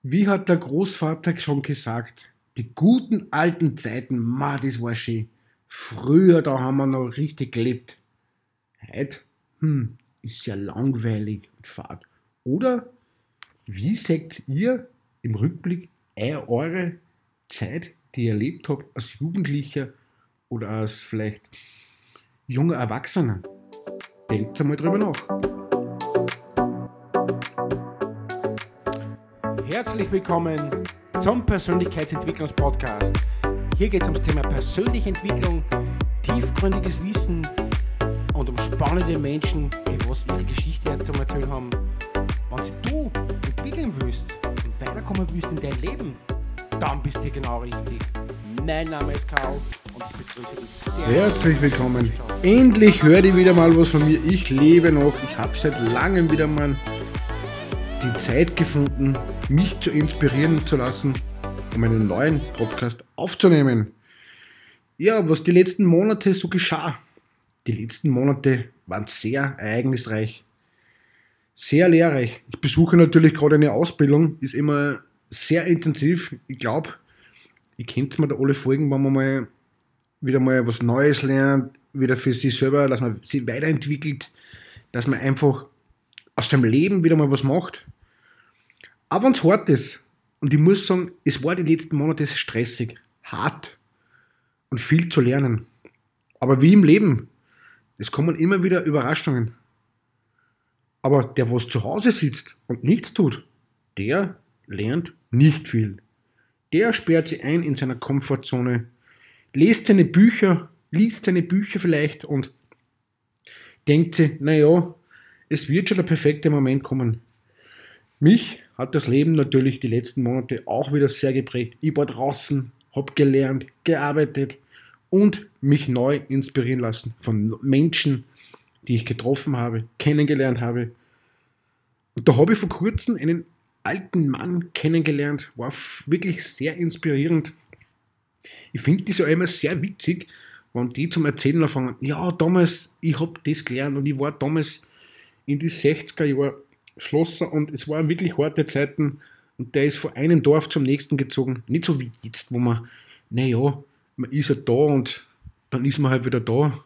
Wie hat der Großvater schon gesagt? Die guten alten Zeiten, das war schön. Früher, da haben wir noch richtig gelebt. Heute, ist ja langweilig und fad. Oder wie seht ihr im Rückblick eure Zeit, die ihr erlebt habt, als Jugendlicher oder als vielleicht junger Erwachsener? Denkt einmal drüber nach. Herzlich willkommen zum Persönlichkeitsentwicklungspodcast. Hier geht es ums Thema persönliche Entwicklung, tiefgründiges Wissen und um spannende Menschen, die was ihre Geschichte zum Erzählen haben. Wenn sie du entwickeln willst und weiterkommen willst in dein Leben, dann bist du hier genau richtig. Mein Name ist Karl und ich begrüße dich sehr. Herzlich willkommen. Endlich hört ihr wieder mal was von mir. Ich lebe noch. Ich habe seit langem wieder mal die Zeit gefunden, mich zu inspirieren zu lassen, um einen neuen Podcast aufzunehmen. Ja, was die letzten Monate so geschah. Die letzten Monate waren sehr ereignisreich, sehr lehrreich. Ich besuche natürlich gerade eine Ausbildung, ist immer sehr intensiv. Ich glaube, ihr kennt mir da alle Folgen, wenn man mal wieder mal was Neues lernt, wieder für sich selber, dass man sich weiterentwickelt, dass man einfach aus seinem Leben wieder mal was macht. Aber wenn es hart ist, und ich muss sagen, es war die letzten Monate stressig, hart und viel zu lernen. Aber wie im Leben, es kommen immer wieder Überraschungen. Aber der, was zu Hause sitzt und nichts tut, der lernt nicht viel. Der sperrt sich ein in seiner Komfortzone, liest seine Bücher vielleicht und denkt sich, naja, es wird schon der perfekte Moment kommen. Mich hat das Leben natürlich die letzten Monate auch wieder sehr geprägt. Ich war draußen, habe gelernt, gearbeitet und mich neu inspirieren lassen von Menschen, die ich getroffen habe, kennengelernt habe. Und da habe ich vor kurzem einen alten Mann kennengelernt, war wirklich sehr inspirierend. Ich finde das ja immer sehr witzig, wenn die zum Erzählen anfangen, ja, damals, ich habe das gelernt und ich war damals in die 60er Jahre Schlosser und es waren wirklich harte Zeiten und der ist von einem Dorf zum nächsten gezogen. Nicht so wie jetzt, wo man, naja, man ist ja da und dann ist man halt wieder da.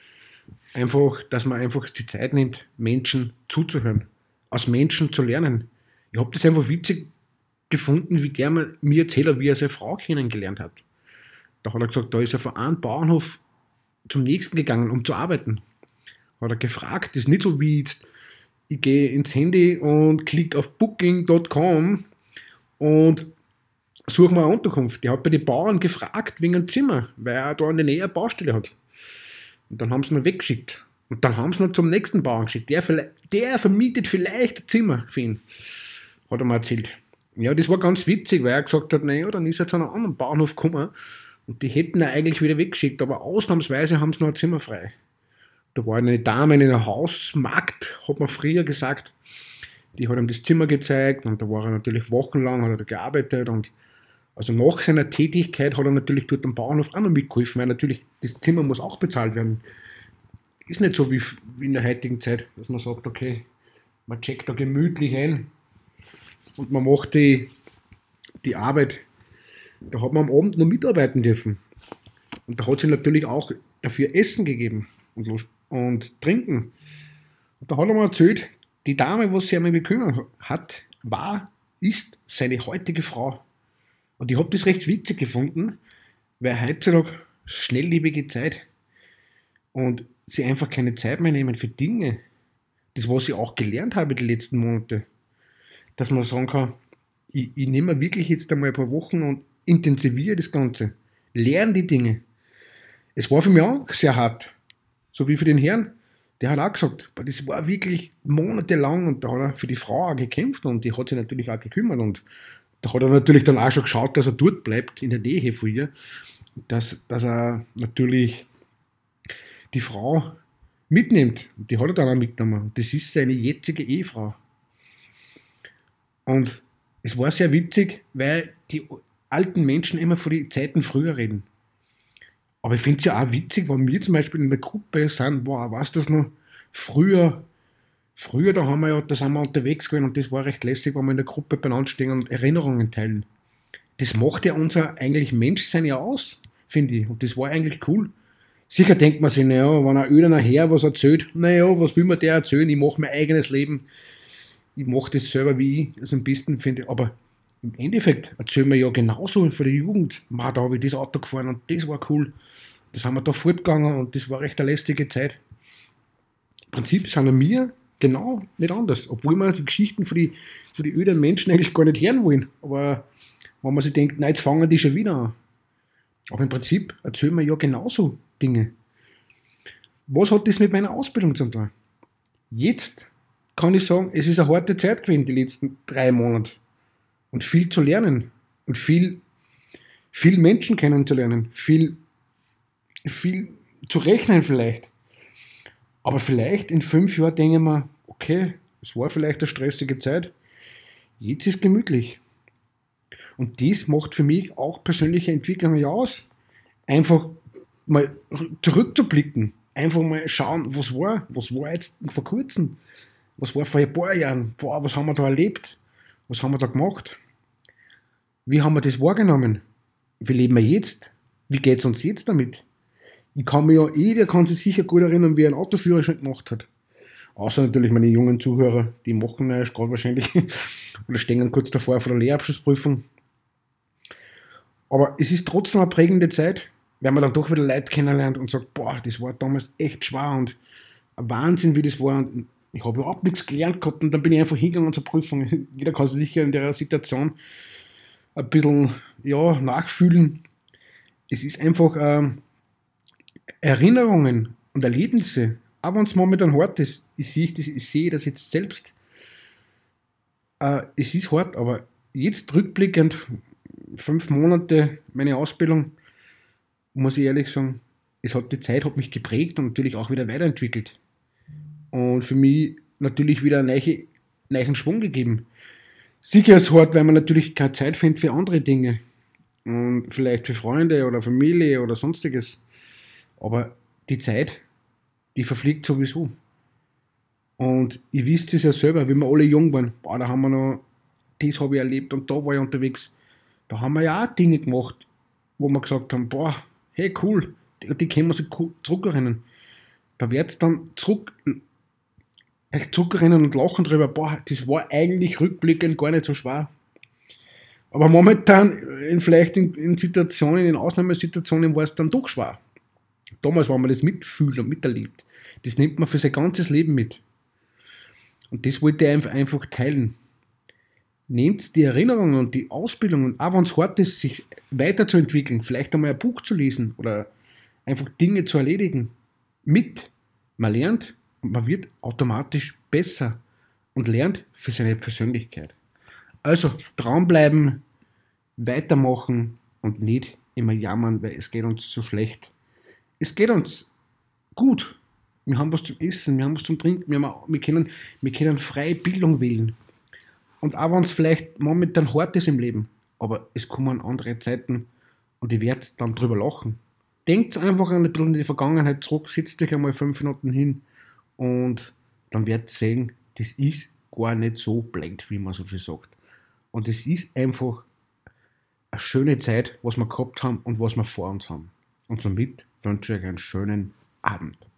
Einfach, dass man einfach die Zeit nimmt, Menschen zuzuhören, aus Menschen zu lernen. Ich habe das einfach witzig gefunden, wie gern man mir erzählt, wie er seine Frau kennengelernt hat. Da hat er gesagt, da ist er von einem Bauernhof zum nächsten gegangen, um zu arbeiten. Hat er gefragt, das ist nicht so wie jetzt, ich gehe ins Handy und klicke auf booking.com und suche mir eine Unterkunft. Der hat bei den Bauern gefragt wegen einem Zimmer, weil er da in der Nähe eine Baustelle hat. Und dann haben sie ihn weggeschickt. Und dann haben sie ihn zum nächsten Bauern geschickt. Der vermietet vielleicht ein Zimmer für ihn. Hat er mir erzählt. Ja, das war ganz witzig, weil er gesagt hat, naja, dann ist er zu einem anderen Bauernhof gekommen und die hätten ihn eigentlich wieder weggeschickt, aber ausnahmsweise haben sie noch ein Zimmer frei. Da war eine Dame in einer Hausmarkt, hat man früher gesagt. Die hat ihm das Zimmer gezeigt und da war er natürlich wochenlang, hat er da gearbeitet und also nach seiner Tätigkeit hat er natürlich dort am Bauernhof auch noch mitgeholfen, weil natürlich das Zimmer muss auch bezahlt werden. Ist nicht so wie in der heutigen Zeit, dass man sagt, okay, man checkt da gemütlich ein und man macht die Arbeit. Da hat man am Abend noch mitarbeiten dürfen. Und da hat sie natürlich auch dafür Essen gegeben und trinken. Und da hat er mir erzählt, die Dame, was sich einmal bekümmert hat, ist seine heutige Frau. Und ich habe das recht witzig gefunden, weil heutzutage schnelllebige Zeit und sie einfach keine Zeit mehr nehmen für Dinge, das was ich auch gelernt habe die letzten Monate, dass man sagen kann, ich nehme mir wirklich jetzt einmal ein paar Wochen und intensiviere das Ganze, lerne die Dinge. Es war für mich auch sehr hart, so wie für den Herrn. Der hat auch gesagt, das war wirklich monatelang und da hat er für die Frau auch gekämpft und die hat sich natürlich auch gekümmert und da hat er natürlich dann auch schon geschaut, dass er dort bleibt, in der Nähe von ihr, dass er natürlich die Frau mitnimmt. Und die hat er dann auch mitgenommen. Das ist seine jetzige Ehefrau. Und es war sehr witzig, weil die alten Menschen immer von den Zeiten früher reden. Aber ich finde es ja auch witzig, wenn wir zum Beispiel in der Gruppe sind, weißt du das noch, früher Früher, da sind wir unterwegs gewesen und das war recht lässig, wenn wir in der Gruppe beieinander stehen und Erinnerungen teilen. Das macht ja unser eigentlich Menschsein ja aus, finde ich. Und das war eigentlich cool. Sicher denkt man sich, naja, wenn ein ödener Herr was erzählt, naja, was will mir der erzählen? Ich mache mein eigenes Leben, ich mache das selber, wie ich es am besten finde. Aber im Endeffekt erzählen wir ja genauso von der Jugend. Ma, da habe ich das Auto gefahren und das war cool. Das haben wir da fortgegangen und das war recht eine lästige Zeit. Im Prinzip sind wir genau nicht anders, obwohl wir die Geschichten von die öden Menschen eigentlich gar nicht hören wollen. Aber wenn man sich denkt, nein, jetzt fangen die schon wieder an. Aber im Prinzip erzählen wir ja genauso Dinge. Was hat das mit meiner Ausbildung zu tun? Jetzt kann ich sagen, es ist eine harte Zeit gewesen, die letzten 3 Monate. Und viel zu lernen. Und viel Menschen kennenzulernen. Viel zu rechnen vielleicht. Aber vielleicht in 5 Jahren denken wir, okay, es war vielleicht eine stressige Zeit. Jetzt ist gemütlich. Und das macht für mich auch persönliche Entwicklung ja aus. Einfach mal zurückzublicken. Einfach mal schauen, was war jetzt vor kurzem, was war vor ein paar Jahren, boah, was haben wir da erlebt, was haben wir da gemacht, wie haben wir das wahrgenommen, wie leben wir jetzt, wie geht es uns jetzt damit. Ich kann mich ja der kann sich sicher gut erinnern, wie er einen Autoführerschein gemacht hat. Außer natürlich meine jungen Zuhörer, die machen erst gerade wahrscheinlich oder stehen kurz davor vor der Lehrabschlussprüfung. Aber es ist trotzdem eine prägende Zeit, wenn man dann doch wieder Leute kennenlernt und sagt, boah, das war damals echt schwer und ein Wahnsinn, wie das war. Und ich habe überhaupt nichts gelernt gehabt und dann bin ich einfach hingegangen zur Prüfung. Jeder kann sich sicher in der Situation ein bisschen nachfühlen. Es ist einfach Erinnerungen und Erlebnisse, auch wenn es momentan hart ist. Ich sehe das jetzt selbst. Es ist hart, aber jetzt rückblickend, 5 Monate meine Ausbildung, muss ich ehrlich sagen, die Zeit hat mich geprägt und natürlich auch wieder weiterentwickelt. Und für mich natürlich wieder einen neuen Schwung gegeben. Sicher ist es hart, weil man natürlich keine Zeit findet für andere Dinge. Und vielleicht für Freunde oder Familie oder sonstiges. Aber die Zeit, die verfliegt sowieso. Und ihr wisst es ja selber, wie wir alle jung waren, boah, da haben wir noch, das habe ich erlebt und da war ich unterwegs. Da haben wir ja auch Dinge gemacht, wo wir gesagt haben, boah, hey cool, die können wir sich zurückerinnern. Da wird es dann zurückerinnern und lachen drüber, boah, das war eigentlich rückblickend gar nicht so schwer. Aber momentan, vielleicht in Situationen, in Ausnahmesituationen war es dann doch schwer. Damals, wenn man das mitfühlt und miterlebt, das nimmt man für sein ganzes Leben mit. Und das wollte ich einfach teilen. Nehmt die Erinnerungen und die Ausbildungen, auch wenn es hart ist, sich weiterzuentwickeln, vielleicht einmal ein Buch zu lesen oder einfach Dinge zu erledigen, mit. Man lernt und man wird automatisch besser und lernt für seine Persönlichkeit. Also dranbleiben, weitermachen und nicht immer jammern, weil es geht uns so schlecht. Es geht uns gut. Wir haben was zum Essen, wir haben was zum Trinken, wir können freie Bildung wählen. Und auch wenn es vielleicht momentan hart ist im Leben, aber es kommen andere Zeiten und ich werde dann drüber lachen. Denkt einfach ein bisschen in die Vergangenheit zurück, setzt euch einmal 5 Minuten hin und dann werdet ihr sehen, das ist gar nicht so blöd, wie man so schön sagt. Und es ist einfach eine schöne Zeit, was wir gehabt haben und was wir vor uns haben. Und somit wünsche ich euch einen schönen Abend.